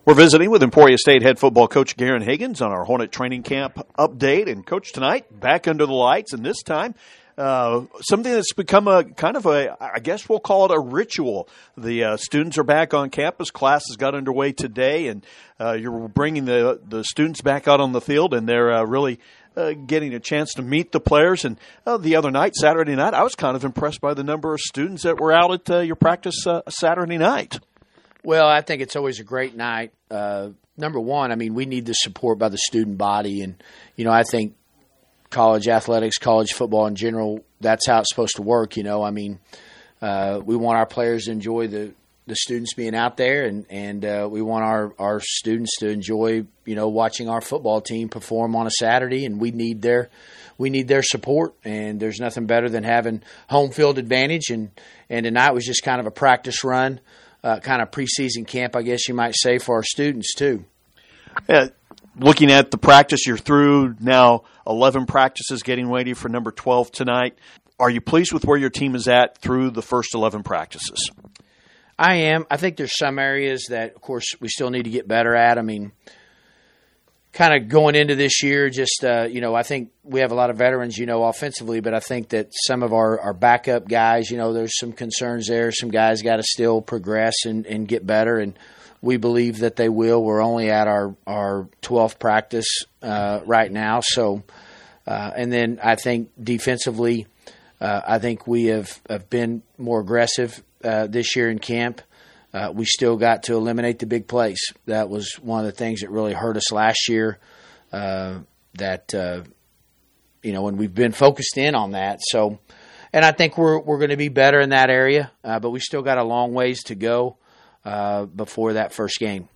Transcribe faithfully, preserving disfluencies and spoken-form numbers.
We're visiting with Emporia State head football coach Garen Higgins on our Hornet training camp update. And, Coach, tonight, back under the lights, and this time uh, something that's become a kind of a, I guess we'll call it a ritual. The uh, students are back on campus. Classes got underway today, and uh, you're bringing the, the students back out on the field, and they're uh, really uh, getting a chance to meet the players. And uh, the other night, Saturday night, I was kind of impressed by the number of students that were out at uh, your practice uh, Saturday night. Well, I think it's always a great night. Uh, number one, I mean, we need the support by the student body. And, you know, I think college athletics, college football in general, that's how it's supposed to work. You know, I mean, uh, we want our players to enjoy the, the students being out there, and, and uh, we want our, our students to enjoy, you know, watching our football team perform on a Saturday, and we need their we need their support. And there's nothing better than having home field advantage. And, and tonight was just kind of a practice run. Uh, kind of preseason camp, I guess you might say, for our students too. Yeah, looking at the practice, you're through now eleven practices, getting ready for number twelve tonight. Are you pleased with where your team is at through the first eleven practices? I am. I think there's some areas that, of course, we still need to get better at. I mean, kind of going into this year, just, uh, you know, I think we have a lot of veterans, you know, offensively, but I think that some of our, our backup guys, you know, there's some concerns there. Some guys got to still progress and, and get better, and we believe that they will. We're only at our, our twelfth practice uh, right now. So, uh, and then I think defensively, uh, I think we have, have been more aggressive uh, this year in camp. Uh, we still got to eliminate the big plays. That was one of the things that really hurt us last year. Uh, that uh, you know, and we've been focused in on that. So, and I think we're we're going to be better in that area. Uh, but we still got a long ways to go uh, before that first game.